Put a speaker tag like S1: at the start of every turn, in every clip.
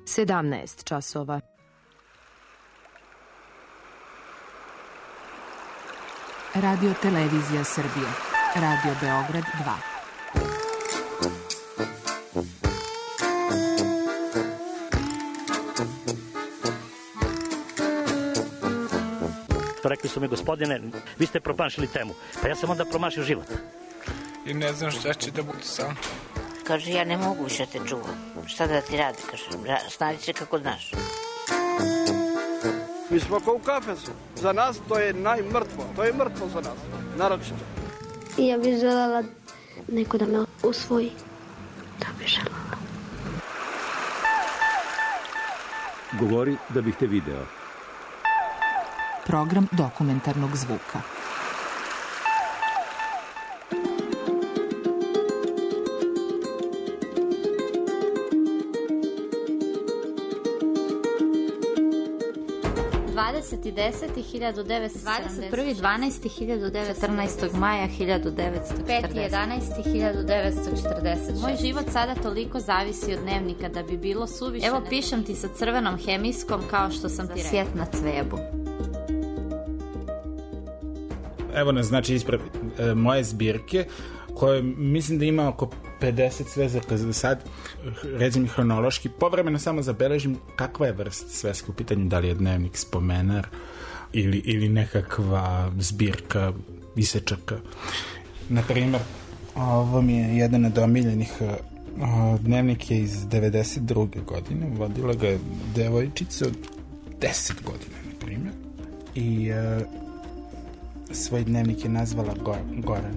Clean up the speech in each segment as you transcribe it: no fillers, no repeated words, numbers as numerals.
S1: 17 časova.
S2: Radio Televizija Srbije. Radio Beograd
S3: 2. Rekli su mi, gospodine, vi ste promašili temu. Pa ja sam onda promašio život.
S4: I ne znam šta će da bude sam.
S5: Kaže, ja ne mogu više te čuvam. Šta da ti radi, kaže, snađi se kako znaš.
S6: Mi smo kao u kafesu. Za nas to je najmrtvo. To je mrtvo za nas, naročito.
S7: Ja bih želela neko da me usvoji. Da bih želela.
S8: Govori da bih te video.
S2: Program dokumentarnog zvuka.
S9: Maja 1940. 5.11.1940. Moj život sada toliko zavisi od dnevnika da bi bilo suviše. Evo pišem ti sa crvenom hemijskom kao što sam ti rekla. Sjet na cvebu.
S4: Evo nas, znači, ispred moje zbirke, koje mislim da ima oko 50 svezaka za sad, recimo hronološki, povremeno samo zabeležim kakva je vrst sveska u pitanju, da li je dnevnik, spomenar ili nekakva zbirka isečaka. Naprimer, ovo mi je jedan od omiljenih, dnevnik je iz 92. godine, vodila ga je devojčica od 10 godina, naprimer, i svoj dnevnik je nazvala Goran.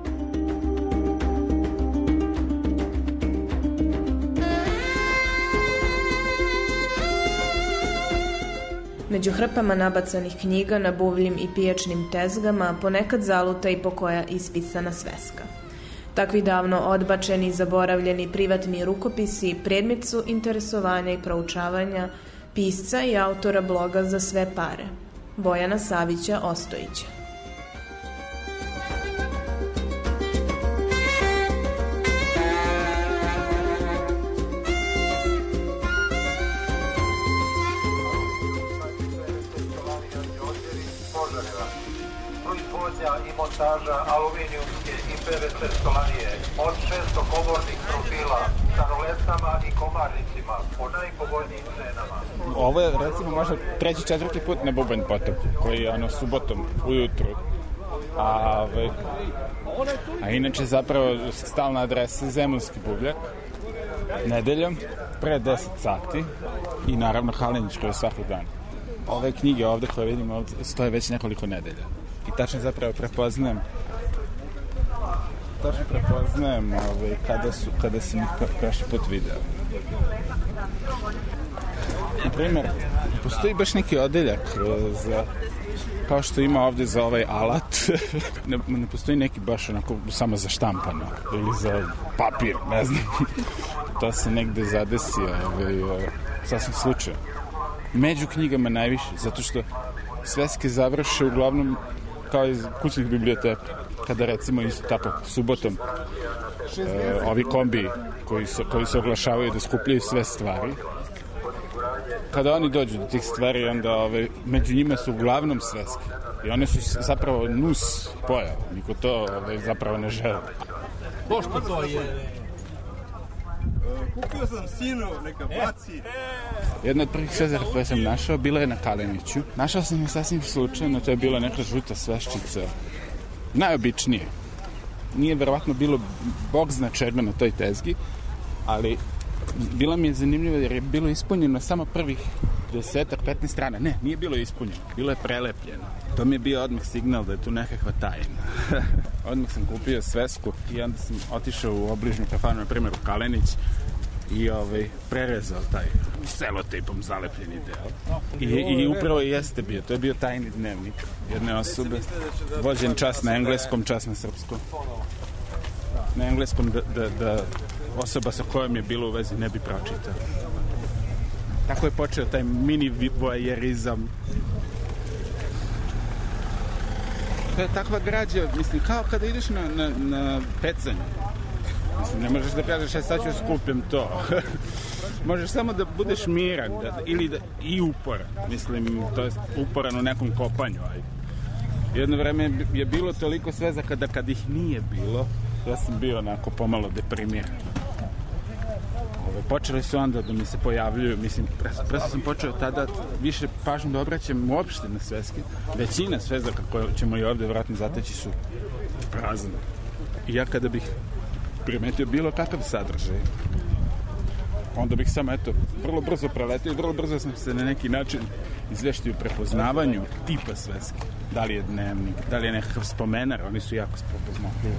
S10: Među hrpama nabacanih knjiga na buvljim i pijačnim tezgama ponekad zaluta i pokoja ispisana sveska. Takvi davno odbačeni i zaboravljeni privatni rukopisi predmet su interesovanja i proučavanja pisca i autora bloga Za sve pare, Bojana Savića Ostojića.
S11: I montaža aluminijumske i PVC stolarije od 600 komornih profila sa roletama i komarnicima po najpovoljnijim cenama.
S4: Ovo je, recimo, možda 3-4 put na Bubanj potop, koji je subotom ujutru. A inače zapravo stalna adresa Zemunski buvljak, nedeljom, pre 10 sati i naravno Kalenić koji je svaki dan. Ove knjige ovde koje vidimo ovde stoje već nekoliko nedelja. I tačno zapravo prepoznajem kada sam prošli put video. Naprimjer, postoji baš neki odeljak za, kao što ima ovdje za ovaj alat, ne postoji neki baš onako samo za štampano ili za papir, ne znam. To se negde zadesi sasvim slučajno. Među knjigama najviše, zato što sveske završe uglavnom kao iz kućnih biblioteka, kada recimo isto tako subotom ovi kombi koji se oglašavaju da skupljaju sve stvari, kada oni dođu do tih stvari, onda među njima su uglavnom sveske i one su zapravo nus pojava, niko to zapravo ne žele.
S6: Pošto to je? Kupio sam sinu, neka baci.
S4: Jedna od prvih svezara koje sam našao bila je na Kaleniću. Našao sam je sasvim slučajno, to je bila neka žuta sveščica. Najobičnije. Nije verovatno bilo bog zna čega na toj tezgi, ali bila mi je zanimljiva jer je bilo ispunjeno samo prvih 10-15 strana. Ne, nije bilo ispunjeno, bilo je prelepljeno. To mi je bio odmah signal da je tu nekakva tajna. Odmah sam kupio svesku i onda sam otišao u obližnju kafanu, na primjer u Kalenić, i prerezao taj selotejpom zalepljeni deo. I upravo jeste bio, to je bio tajni dnevnik jedne osobe, vođen čas na engleskom, čas na srpskom. Na engleskom da osoba sa kojom je bilo u vezi ne bi pročitao. Tako je počeo taj mini voajerizam. To je takva građa, mislim, kao kada ideš na pecanje. Mislim, ne možeš da kažeš, sad ću skupim to. Možeš samo da budeš miran i uporan. Mislim, to je uporan u nekom kopanju. Jedno vreme je bilo toliko svezaka da kad ih nije bilo, ja sam bio onako pomalo deprimiran. Počeli su onda da mi se pojavljuju, mislim, prosto sam počeo tada više pažnju da obraćam uopšte na sveske. Većina svezaka koje ćemo i ovde vratno zateći su prazne. I ja kada bih primetio bilo kakav sadržaj, onda bih samo, vrlo brzo preletio i vrlo brzo sam se na neki način izveštio u prepoznavanju tipa sveske. Da li je dnevnik, da li je nekakav spomenar, oni su jako prepoznatljivi.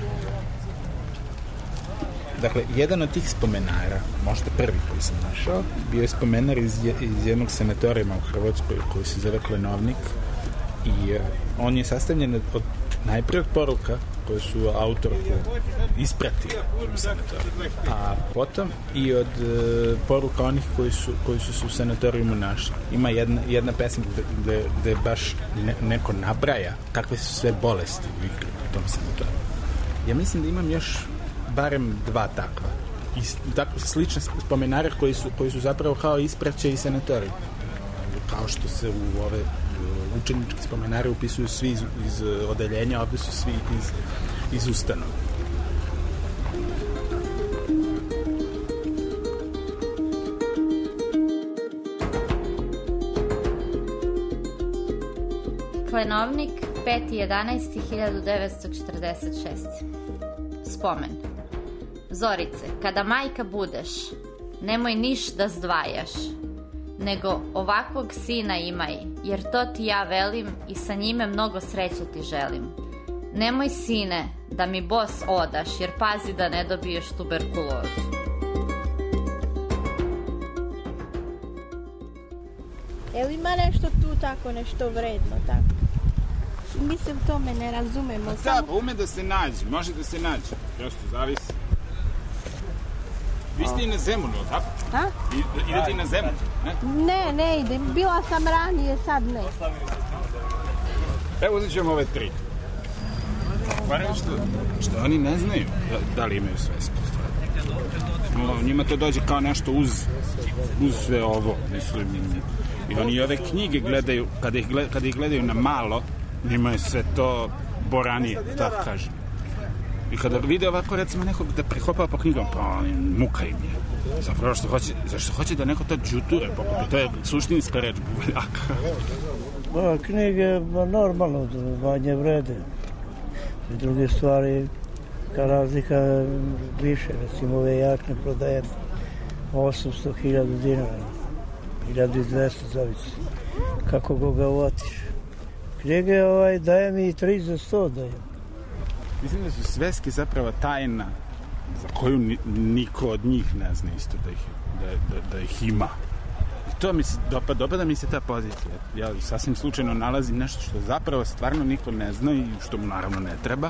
S4: Dakle, jedan od tih spomenara, možda prvi koji sam našao, bio je spomenar iz jednog sanatorijuma u Hrvatskoj koji se zove Klenovnik i on je sastavljen od najprije od poruka koje su autorku ispratili u sanatoriju, a potom i od poruka onih koji su se u sanatorijumu našli. Ima jedna pesma gde baš neko nabraja kakve su sve bolesti u tom sanatoriju. Ja mislim da imam još barem 2 takva. Slične spomenare koji su zapravo kao ispraćaj i sanatorij. Kao što se u ove učeničke spomenare upisuju svi iz odeljenja, ovde su svi iz ustanova.
S9: Klenovnik, 5.11.1946. Spomen. Zorice, kada majka budeš, nemoj niš da zdvajaš, nego ovakvog sina imaj, jer to ti ja velim i sa njime mnogo sreće ti želim. Nemoj, sine, da mi bos odaš, jer pazi da ne dobiješ tuberkulozu.
S1: Jel ima nešto tu tako, nešto vredno, tako? Mislim, to me ne razumemo.
S4: Da, ume da se nađe, može da se nađe, prosto zavisi. Vi ste i na Zemunu, tako?
S1: A?
S4: Idete i na Zemunu, ne?
S1: Ne idem. Bila sam ranije, sad ne.
S4: Evo uzet ćemo ove 3. Barem što oni ne znaju da li imaju svesku stvar. Njima to dođe kao nešto uz sve ovo, mislim. I oni ove knjige gledaju, kada ih gledaju na malo, njima je sve to boranije, tako kažem. I kada vide ovako, recimo, nekog da prihopava po knjigom, pa muka im je. Zapravo zašto hoće da neko to džuture pokupi, to je suštinska reč buljaka.
S12: Knjige normalno manje vrede. I druge stvari, kao razlika više, recimo ove jakne prodajem 800.000 dinara, 1200 zavisi, kako ga uvotiš. Knjige dajem i 3 za 100 dajem.
S4: Mislim da su sveske zapravo tajna za koju niko od njih ne zna isto da ih ima. I to mi se dopada mi se ta pozicija. Ja sasvim slučajno nalazim nešto što zapravo stvarno niko ne zna i što mu naravno ne treba.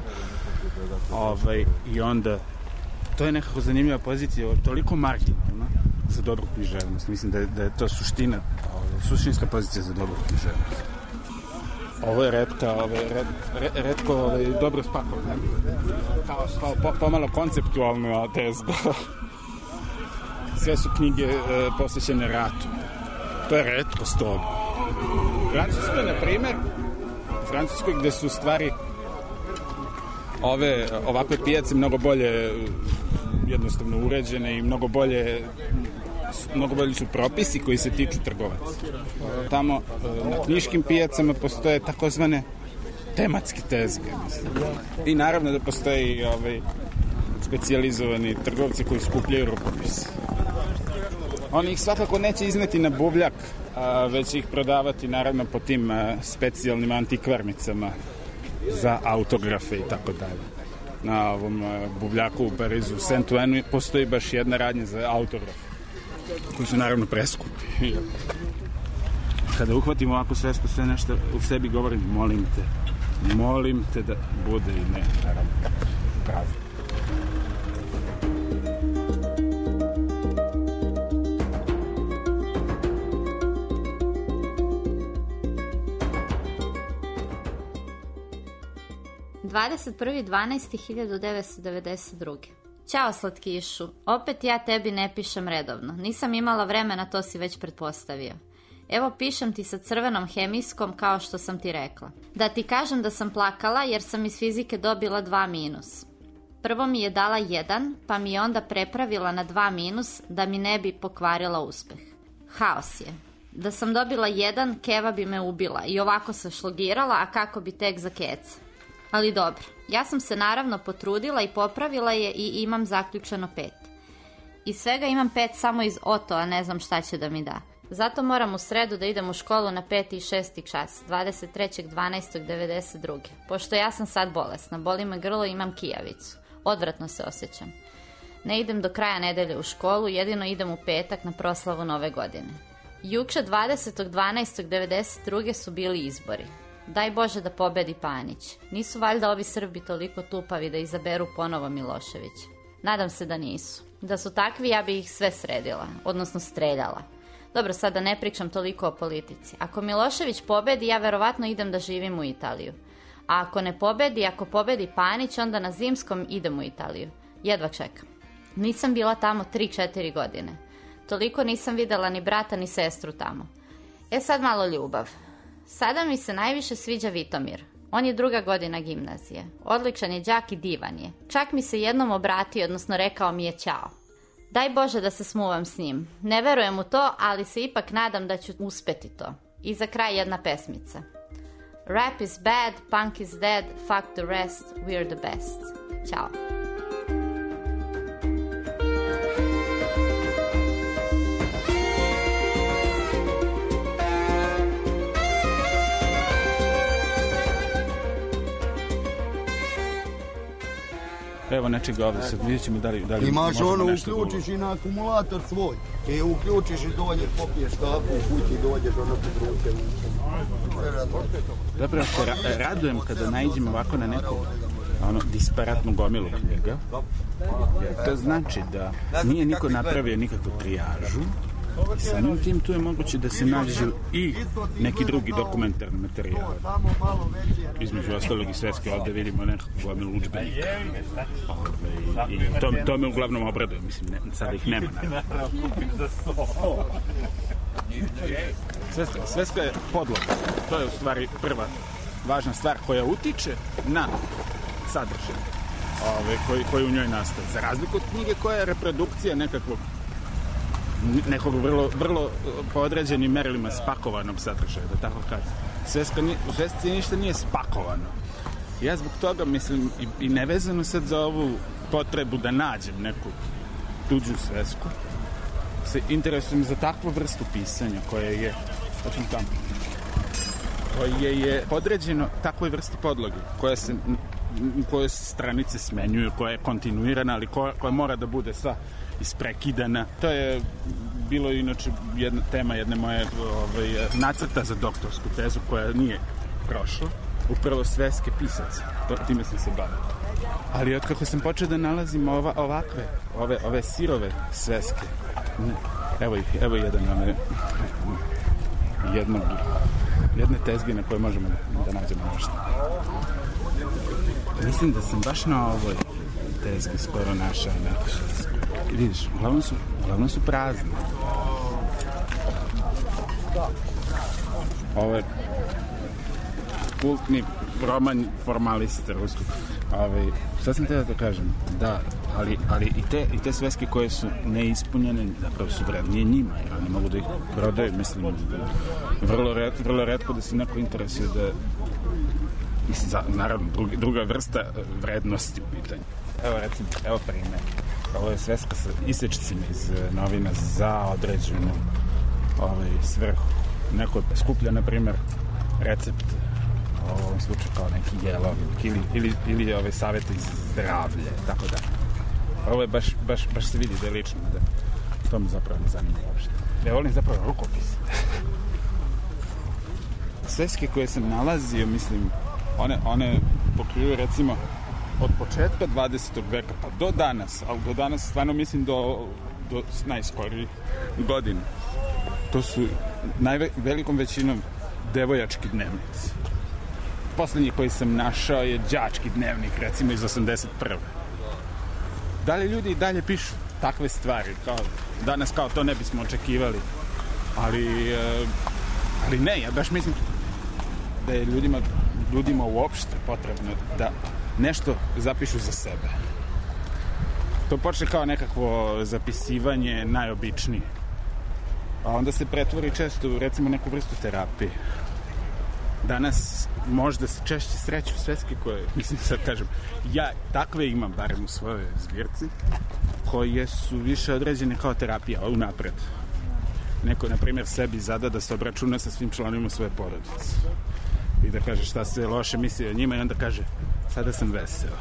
S4: I onda to je nekako zanimljiva pozicija, toliko marginalna za dobru književnost. Mislim da je to suštinska pozicija za dobru književnost. Ovo je retko dobro spakovano. Kao pomalo konceptualno tezga. Sve su knjige posvećene ratu. To je retkost toga. U Francuskoj, na primer, gde su stvari ovakve pijace mnogo bolje jednostavno uređene i mnogo bolji su propisi koji se tiču trgovaca. Tamo na knjiškim pijacama postoje takozvane tematske tezge, mislim. I naravno da postoji specijalizovani trgovci koji skupljaju rukopise. Oni ih svakako neće izneti na buvljak, već ih prodavati naravno po tim specijalnim antikvarnicama za autografe i tako dalje. Na ovom buvljaku u Parizu, u Saint-Ouen, postoji baš jedna radnja za autografe, koji su naravno preskupi. Kada uhvatimo ovako svesku, sve nešto u sebi govorim, molim te da bude i ne, naravno, pravi.
S9: – 21.12.1992. Ćao slatkišu, opet ja tebi ne pišem redovno. Nisam imala vremena, to si već pretpostavio. Evo pišem ti sa crvenom hemijskom kao što sam ti rekla. Da ti kažem da sam plakala jer sam iz fizike dobila 2-. Prvo mi je dala 1, pa mi je onda prepravila na 2- da mi ne bi pokvarila uspeh. Haos je. Da sam dobila 1, Keva bi me ubila i ovako se šlogirala, a kako bi tek za keca. Ali dobro, ja sam se naravno potrudila i popravila je i imam zaključeno 5. Iz svega imam 5 samo iz Oto, a ne znam šta će da mi da. Zato moram u sredu da idem u školu na 5. i 6. čas, 23.12.92. Pošto ja sam sad bolesna, boli me grlo i imam kijavicu. Odvratno se osjećam. Ne idem do kraja nedelje u školu, jedino idem u petak na proslavu Nove godine. Juče 20.12.92. su bili izbori. Daj Bože da pobedi Panić. Nisu valjda ovi Srbi toliko tupavi da izaberu ponovo Miloševića. Nadam se da nisu. Da su takvi, ja bi ih sve sredila, odnosno streljala. Dobro, sad da ne pričam toliko o politici. Ako Milošević pobedi, ja verovatno idem da živim u Italiju. A ako ne pobedi, ako pobedi Panić, onda na zimskom idem u Italiju. Jedva čekam. Nisam bila tamo 3-4 godine. Toliko nisam videla ni brata ni sestru tamo. Sad malo ljubav. Sada mi se najviše sviđa Vitomir. On je 2. godina gimnazije. Odličan je đak i divan je. Čak mi se jednom obratio, odnosno rekao mi je ćao. Daj Bože da se smuvam s njim. Ne verujem u to, ali se ipak nadam da ću uspeti to. I za kraj jedna pesmica. Rap is bad, punk is dead, fuck the rest, we're the best. Ćao.
S4: Evo nečega ovdje, sad vidjet ćemo da li
S13: imaš
S4: možemo nešto govoriti.
S13: Uključiš i na akumulator svoj. I uključiš i dođeš, popiješ kafu u kući, dođeš područje.
S4: Zapravo se radujem kada naiđem ovako na neku disparatnu gomilu knjiga. To znači da nije niko napravio nikakvu trijažu. I samim tim tu je moguće da se nađu i neki drugi dokumentarni materijal. Između ostalog i svetske ovdje vidimo nekakvu gomilu udžbenika. I to me uglavnom obraduje, mislim, sad ih nema. Sveska je podloga. To je u stvari prva važna stvar koja utiče na sadržaj koji u njoj nastaje. Za razliku od knjige koja je reprodukcija nekog vrlo po određenim merilima spakovanog sadržaja, da tako kažem. U Svesci ništa nije spakovano. Ja zbog toga mislim i nevezano sad za ovu potrebu da nađem neku tuđu svesku, se interesujem za takvu vrstu pisanja koje je podređeno takvoj vrsti podloge, koje se stranice smenjuju, koja je kontinuirana, ali koja mora da bude sva isprekidana. To je bilo inače jedna tema jedne moje nacrta za doktorsku tezu koja nije prošla. Upravo sveske pisaca. Time sam se bavio. Ali otkako sam počeo da nalazim ove sirove sveske, evo jedne tezge na koje možemo da nađemo nešto. Mislim da sam baš na ovoj tezgi skoro našao nešto. Vidiš, uglavnom su prazne. Ovo je kultni roman formalista ruskog. Šta sam te da kažem? Da, ali i te sveske koje su neispunjene, zapravo su vrednije njima, jer ne mogu da ih prodaju, mislim, vrlo retko da se neko interesuje da, naravno, druga vrsta vrednosti pitanja. Evo primjer. Ovo je sveska sa isečcima iz novina za određenu svrhu. Neko skuplja, na primjer, recept, u ovom slučaju kao neki jelovnik ili savjeti iz zdravlje, tako da. Ovo je baš se vidi da je lično, da to me zapravo ne zanima uopšte. Ja volim zapravo rukopis. Sveske koje sam nalazio, mislim, one pokrijuju recimo od početka 20. veka pa do danas, ali do danas stvarno mislim do najskorijih godina. To su velikom većinom devojački dnevnici. Poslednji koji sam našao je đački dnevnik, recimo iz 81. Da li ljudi i dalje pišu takve stvari? Danas kao to ne bismo očekivali. Ali ne, ja baš mislim da je ljudima uopšte potrebno da nešto zapišu za sebe. To počne kao nekakvo zapisivanje najobičnije. A onda se pretvori često u recimo neku vrstu terapije. Danas možda se češće sreću sveske koje, mislim sad kažem, ja takve imam barem u svojoj zbirci, koje su više određene kao terapija unapred. Neko, na primjer, sebi zada da se obračuna sa svim članovima svoje porodice. I da kaže šta se loše misli o njima i onda kaže sada sam veseo.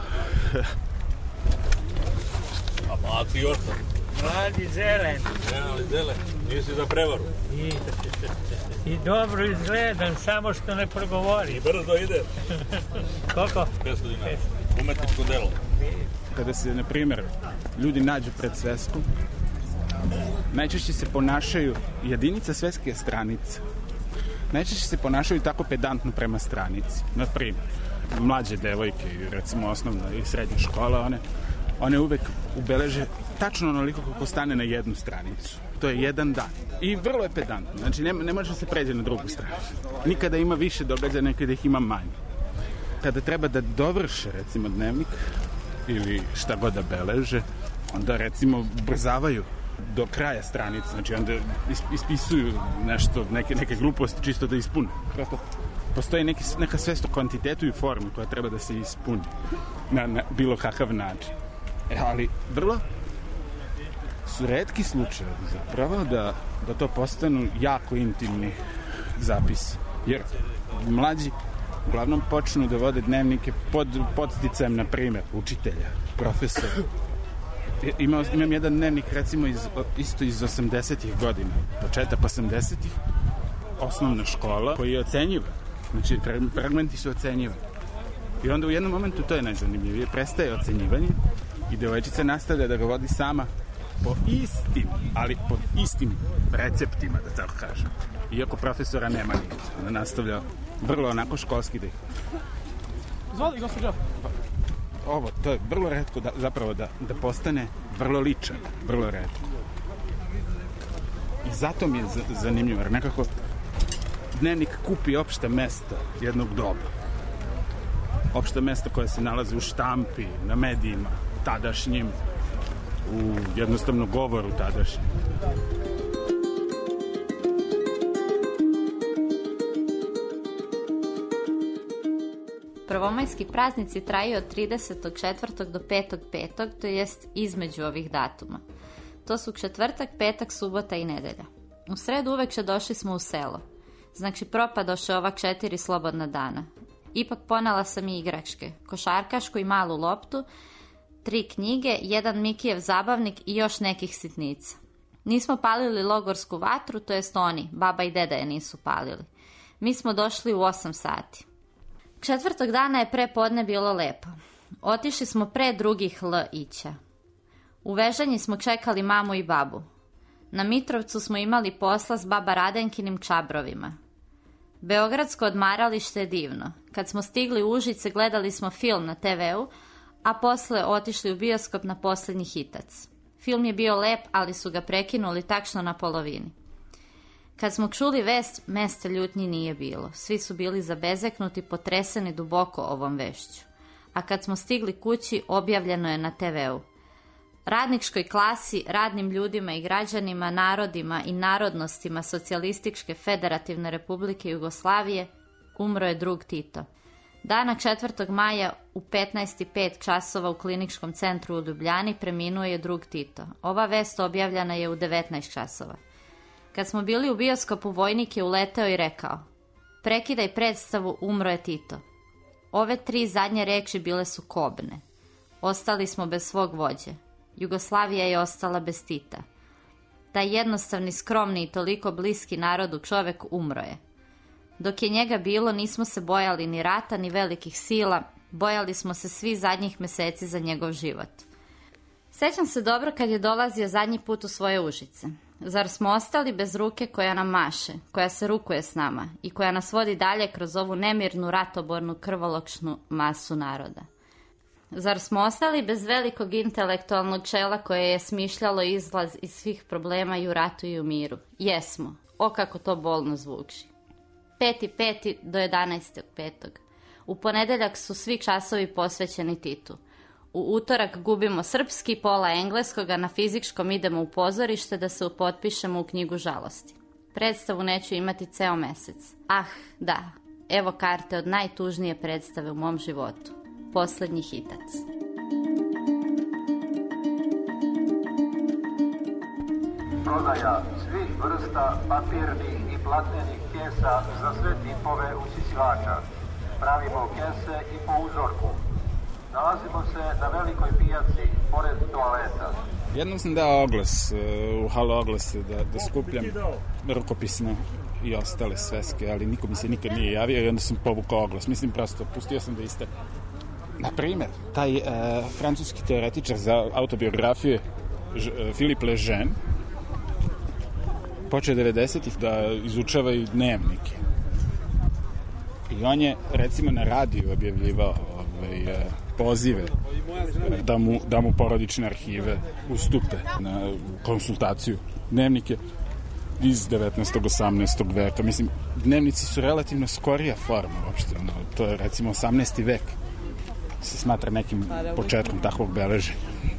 S14: A mladi još sam.
S15: Mladi zelen.
S14: Ali zelen, nisi za prevaru.
S15: I dobro izgledam, samo što ne progovori.
S14: I brzo ide.
S15: Koliko?
S14: 500 dinara. Umetničko delo.
S4: Kada se, na primjer, ljudi nađu pred sveskom, najčešće se ponašaju, jedinica sveske je stranica. Najčešće se ponašaju tako pedantno prema stranici. Na primjer, mlađe devojke, recimo osnovna i srednja škola, one uvek ubeleže tačno onoliko kako stane na jednu stranicu. To je jedan dan. I vrlo je pedantno. Znači, ne može se pređe na drugu stranu. Nikada ima više događaja, nekada ih ima manje. Kada treba da dovrše, recimo, dnevnik ili šta god da beleže, onda, recimo, ubrzavaju do kraja stranice. Znači, onda ispisuju nešto, neke gluposti čisto da ispune. Prosto, postoji neka svest o kvantitetu i formi koja treba da se ispuni na bilo kakav način. Ali vrlo su retki slučajevi zapravo da to postanu jako intimni zapisi. Jer mlađi uglavnom počnu da vode dnevnike pod podsticajem, na primjer, učitelja, profesora. Imam jedan dnevnik, recimo, isto iz 80-ih godina, početak 80-ih, osnovna škola, koji je ocenjivan. Znači, fragmenti su ocenjivani. I onda u jednom momentu, to je najzanimljivije, prestaje ocenjivanje i devojčica nastavlja da ga vodi sama po istim receptima, da tako kažem. Iako profesora nema nigde. Ona nastavlja vrlo onako školski da ih...
S16: Zvoli, gospođo.
S4: Ovo, to je vrlo retko zapravo da postane vrlo ličan, vrlo retko. I zato mi je zanimljivo, jer nekako dnevnik kupi opšta mesta jednog doba. Opšta mesta koja se nalaze u štampi, na medijima, tadašnjim, u jednostavno govoru tadašnjim.
S9: Prvomajski praznici traju od 34. do 5.5., to jest između ovih datuma. To su četvrtak, petak, subota i nedelja. U sredu uveče došli smo u selo. Znači propadoše ova 4 slobodna dana. Ipak ponela sam i igračke, košarkašku i malu loptu, 3 knjige, 1 Mikijev zabavnik i još nekih sitnica. Nismo palili logorsku vatru, to jest oni, baba i deda je nisu palili. Mi smo došli u 8 sati. Četvrtog dana je pre podne bilo lepo. Otišli smo pre drugih ića. U Vežanji smo čekali mamu i babu. Na Mitrovcu smo imali posla s baba Radenkinim čabrovima. Beogradsko odmaralište je divno. Kad smo stigli u Užice gledali smo film na TV-u, a posle otišli u bioskop na posljednji hitac. Film je bio lep, ali su ga prekinuli tačno na polovini. Kad smo čuli vest, mesta ljutnji nije bilo. Svi su bili zabezeknuti, potreseni duboko ovom vešću. A kad smo stigli kući, objavljeno je na TV-u. Radničkoj klasi, radnim ljudima i građanima, narodima i narodnostima Socijalističke Federativne Republike Jugoslavije umro je drug Tito. Dana 4. maja u 15:05 časova u Kliničkom centru u Ljubljani preminuo je drug Tito. Ova vest objavljena je u 19 časova. Kad smo bili u bioskopu, vojnik je uleteo i rekao: "Prekidaj predstavu, umro je Tito." Ove 3 zadnje reči bile su kobne. Ostali smo bez svog vođe. Jugoslavija je ostala bez Tita. Taj jednostavni, skromni i toliko bliski narodu čovek umro je. Dok je njega bilo, nismo se bojali ni rata, ni velikih sila, bojali smo se svi zadnjih meseci za njegov život. Sećam se dobro kad je dolazio zadnji put u svoje Užice. Zar smo ostali bez ruke koja nam maše, koja se rukuje s nama i koja nas vodi dalje kroz ovu nemirnu, ratobornu, krvoločnu masu naroda? Zar smo ostali bez velikog intelektualnog čela koje je smišljalo izlaz iz svih problema i u ratu i u miru? Jesmo. O kako to bolno zvuči. 5.5. do 11.5. U ponedeljak su svi časovi posvećeni Titu. U utorak gubimo srpski, pola engleskog, a na fizičkom idemo u pozorište da se potpišemo u knjigu žalosti. Predstavu neću imati ceo mesec. Ah, da, evo karte od najtužnije predstave u mom životu. Poslednji hitac.
S11: Prodaja svih vrsta papirnih i platnenih kesa za sve tipove usisivača. Pravimo kese i po uzorku. Nalazimo se na velikoj pijaci, pored toaleta.
S4: Jednom sam dao oglas u Halo oglase da skupljam rukopisne i ostale sveske, ali niko mi se nikad nije javio i onda sam povukao oglas. Mislim, prosto, pustio sam da iste. Na primjer, taj francuski teoretičar za autobiografiju Philippe Lejeune počeo 90-ih da izučava i dnevnike. I on je, recimo, na radiju objavljivao pozive da mu porodične arhive ustupe na konsultaciju. Dnevnike iz 19. 18. veka. Mislim, dnevnici su relativno skorija forma uopšte. To je, recimo, 18. vek se smatra nekim početkom takvog beleženja.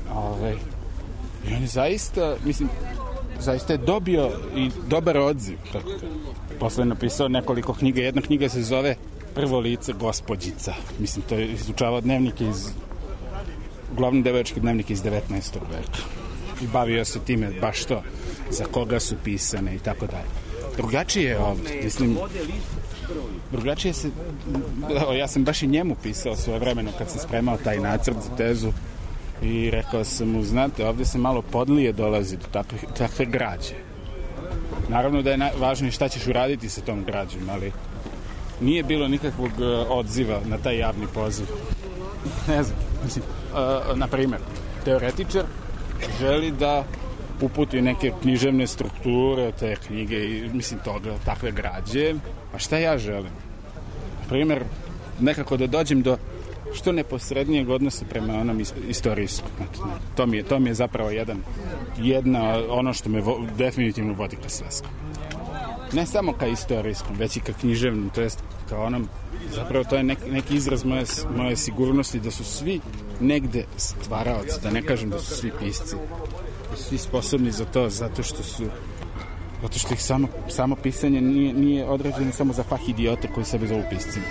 S4: I on je zaista, mislim, zaista je dobio i dobar odziv. Posle je napisao nekoliko knjiga. Jedna knjiga se zove Prvo lice gospođica. Mislim, to je izučavao dnevnike uglavnom devojačke dnevnike iz 19. veka. I bavio se time baš to, za koga su pisane i tako dalje. Drugačije je ovdje, mislim, drugačije se, ja sam baš i njemu pisao svoje vremeno kad sam spremao taj nacrt za tezu i rekao sam mu, znate, ovdje se malo podlije dolazi do takve građe. Naravno da je važno i šta ćeš uraditi sa tom građom, ali nije bilo nikakvog odziva na taj javni poziv. Ne znam, mislim, na primjer, teoretičar želi da uputi neke književne strukture, te knjige i, mislim, takve građe. A šta ja želim? Na primjer, nekako da dođem do što neposrednijeg odnosa prema onom istorijskom. To mi je zapravo ono što me definitivno vodi ka svesku. Ne samo ka istorijskom, već i ka književnom, to jest ka onom, zapravo to je neki izraz moje sigurnosti da su svi negde stvaraoci, da ne kažem da su svi pisci, da su svi sposobni za to, zato što ih samo pisanje nije određeno samo za fah idiota koji sebe zovu piscima.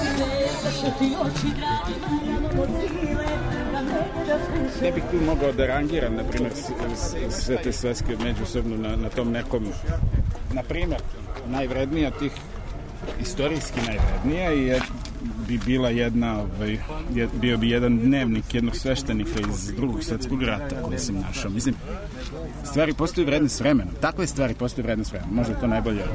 S4: Ne bih tu mogao da rangiram, na primjer, sve te sveske međusobno na tom nekom, na primjer, najvrednija tih, istorijski najvrednija bi bila bio bi jedan dnevnik jednog sveštenika iz Drugog svjetskog rata koji sam našao. Mislim, stvari postaju vredne s vremenom. Takve stvari postaju vredne s vremenom. Možda to najbolje.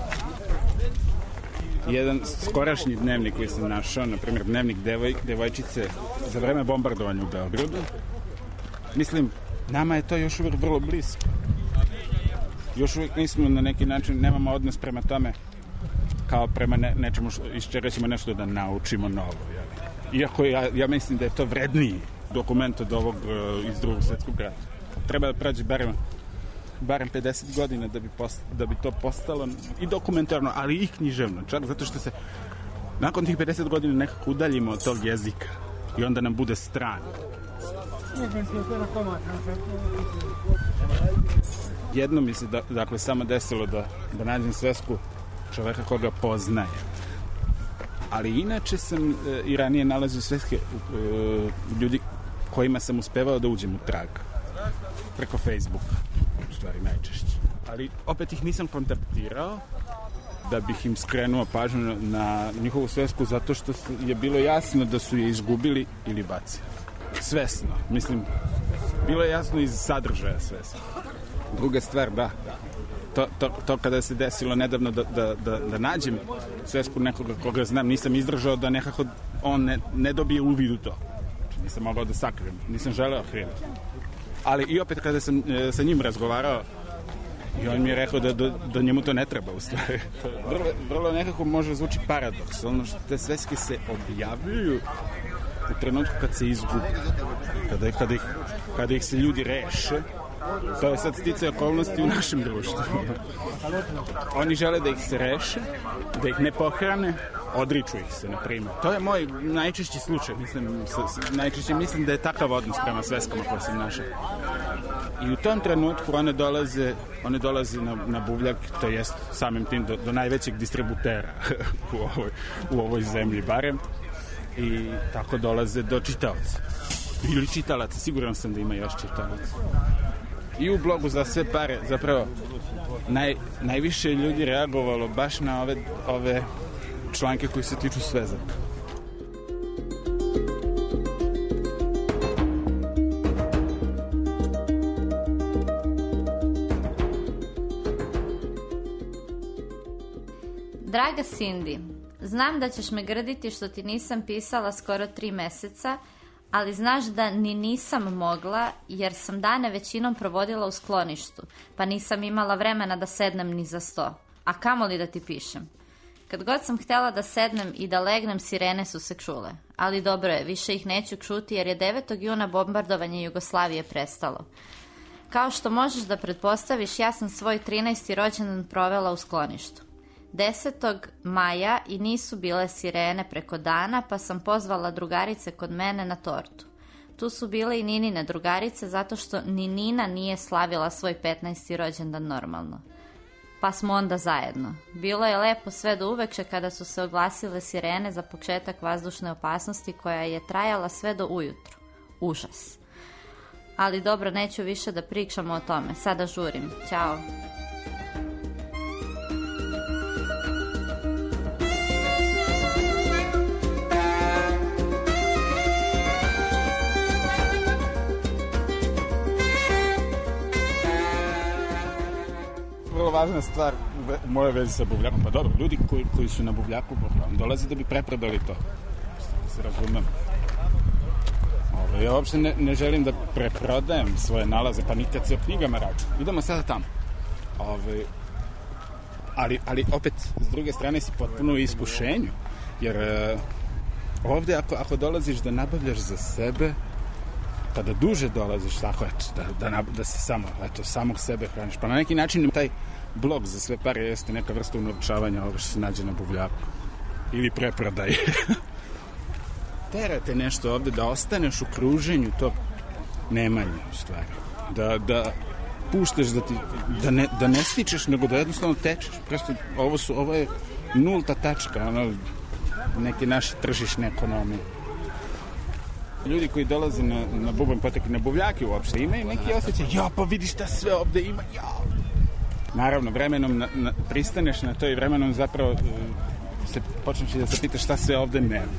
S4: Jedan skorašnji dnevnik koji sam našao, na primjer dnevnik devojčice za vreme bombardovanja u Beogradu. Mislim, nama je to još uvijek vrlo blisko. Još uvijek nismo na neki način, nemamo odnos prema tome kao prema nečemu iz čega ćemo nešto da naučimo novo. Iako ja mislim da je to vredniji dokument od ovog iz Drugog svjetskog rata. Treba da prođe barem 50 godina da bi to postalo i dokumentarno, ali i književno. Čak zato što se nakon tih 50 godina nekako udaljimo od tog jezika i onda nam bude strano. Jedno mi se dakle samo desilo da nađem svesku čoveka koga poznaje. Ali inače sam i ranije nalazio sveske ljudi kojima sam uspevao da uđem u trag. Preko Facebooka, u stvari najčešće. Ali opet ih nisam kontaktirao da bih im skrenuo pažnju na njihovu svesku zato što je bilo jasno da su je izgubili ili bacili. Svesno. Mislim, bilo je jasno iz sadržaja sveske. Druga stvar, da. To kada se desilo nedavno da nađem svesku nekoga koga znam, nisam izdržao da nekako on ne dobije uvid u to. Nisam mogao da sakrijem, nisam želeo krenuti. Ali i opet kada sam sa njim razgovarao i on mi je rekao da njemu to ne treba u stvari. Vrlo nekako može zvuči paradoksalno što te sveske se objavljuju u trenutku kad se izgubi, kada ih se ljudi reše, to je sad sticaj okolnosti u našem društvu. Oni žele da ih se reše, da ih ne pohrane, odriču ih se, na primjer. To je moj najčešći slučaj. Najčešće mislim da je takav odnos prema sveskama koje sam našao. I u tom trenutku one dolaze na buvljak, to jest samim tim do najvećeg distributera u ovoj zemlji barem. I tako dolaze do čitaoca. Ili čitalaca, siguran sam da ima još čitalaca. I u blogu Za sve pare zapravo najviše ljudi reagovalo baš na ove članke koji se tiču svezaka.
S9: Draga Cindy, znam da ćeš me grditi što ti nisam pisala skoro 3 meseca, ali znaš da ni nisam mogla jer sam dane većinom provodila u skloništu, pa nisam imala vremena da sednem ni za sto, a kamoli da ti pišem. Kad god sam htjela da sednem i da legnem, sirene su se čule, ali dobro je, više ih neću čuti jer je 9. juna bombardovanje Jugoslavije prestalo. Kao što možeš da pretpostaviš, ja sam svoj 13. rođendan provela u skloništu. 10. maja i nisu bile sirene preko dana, pa sam pozvala drugarice kod mene na tortu. Tu su bile i Ninine drugarice, zato što ni Nina nije slavila svoj 15. rođendan normalno. Pa smo onda zajedno. Bilo je lepo sve do uveče kada su se oglasile sirene za početak vazdušne opasnosti koja je trajala sve do ujutru. Užas. Ali dobro, neću više da pričamo o tome. Sada žurim. Ćao.
S4: Vrlo važna stvar u mojoj vezi sa buvljakom. Pa dobro, ljudi koji su na buvljaku dolaze da bi preprodali to. Da se razumem. Ja uopšte ne želim da preprodajem svoje nalaze, pa nikad se o knjigama radi. Idemo sada tamo. Ali opet, s druge strane, si potpuno u iskušenju. Jer ovde, ako dolaziš da nabavljaš za sebe, pa da duže dolaziš, tako da se samog sebe hraniš. Pa na neki način taj blog Za sve pare jeste neka vrsta unovčavanja ovo što se nađe na buvljaku. Ili preprodaje. Terate nešto ovde, da ostaneš u kruženju tog nemanja, u stvari. Da puštaš, da ne stičeš, nego da jednostavno tečeš. Prosto, ovo je nulta tačka, neke naše tržišne ekonomije. Ljudi koji dolaze na bubanj potek, na buvljake uopšte, imaju neki osjećaj, pa vidiš šta sve ovde ima, Naravno, vremenom pristaneš na to i vremenom zapravo počneš da se pitaš šta sve ovde nema.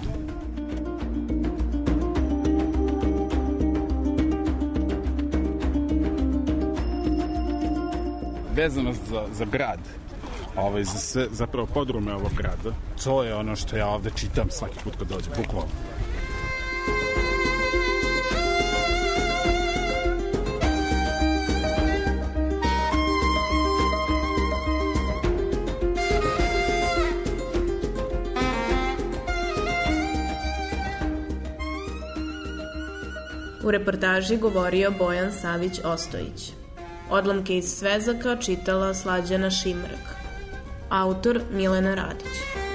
S4: Vezanost za grad, za sve zapravo podrume ovog grada, to je ono što ja ovde čitam svaki put kad dođem, bukvalno.
S10: U reportaži govorio Bojan Savić-Ostojić. Odlomke iz svezaka čitala Slađana Šimrk. Autor Milena Radić.